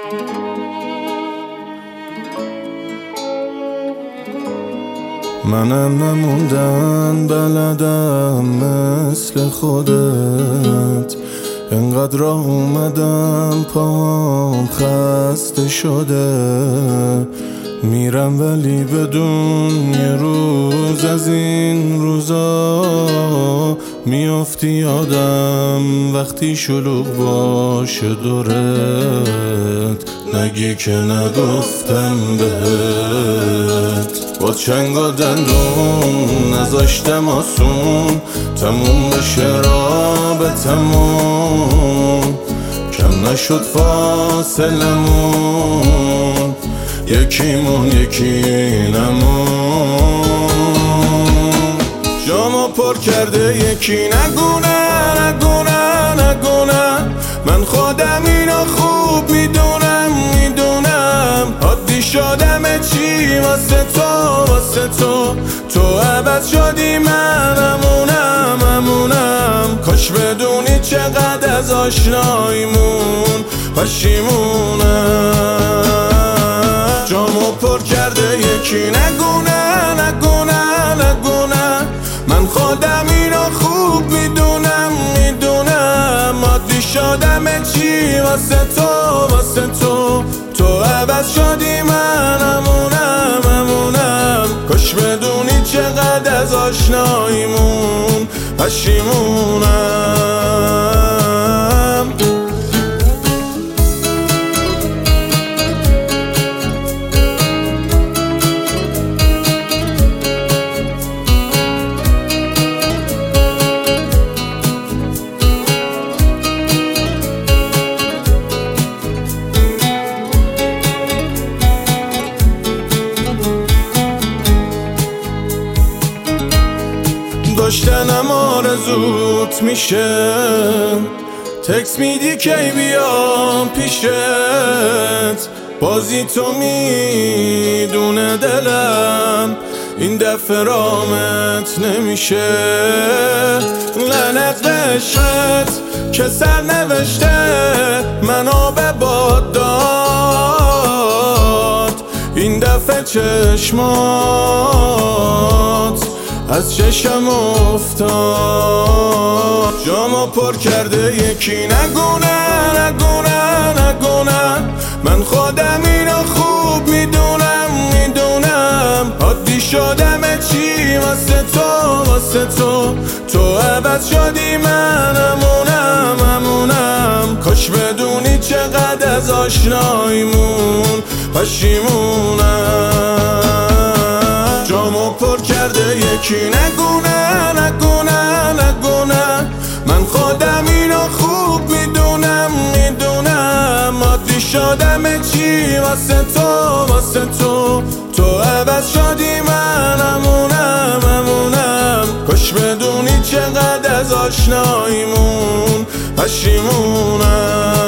منم نموندن بلدم مثل خودت، انقدر راه اومدم پاهم خسته شده. میرم ولی بدون یه روز از این روزا میافتی یادم وقتی شلوغ باشه دورت، نگی که نگفتم بهت. با چنگ و دندون نذاشتم آسون تموم بشه رابطمون، کم نشد فاصلمون، یکیمون یکی نمون. جامو پر کرده یکی نگونه نگونه نگونه، من خودم اینو خوب میدونم عادی شدم چی واسه تو تو عوض شدی من امونم. کاش بدونی چقدر از آشناییمون پشیمونم. جامو پر کرده یکی نگونه نگونه نگونه، من خودم اینو خوب میدونم عادی شدم چی واسه تو تو عوض شدی من امونم. کاش بدونی چقدر از آشناییمون پشیمونم. داشتنم آرزوت میشه، تکس میدی کی بیام پیشت، بازی تو میدونه دلم این دفعه رامت نمیشه. لعنت به عشقت که سر نوشته منو به باد داد، این دفعه چشمات از چشم افتاد. جامو پر کرده یکی نگونه نگونه نگونه، من خودم اینو خوب میدونم عادی شدم چی واسه تو تو عوض شدی من امونم. کاش بدونی چقدر از آشناییمون پشیمونم. جامو پر کرده یکی نگونه نگونه نگونه، من خودم اینو خوب میدونم عادی شدم چی واسه تو تو عوض شدی من امونم. کاش بدونی چقدر از آشناییمون پشیمونم.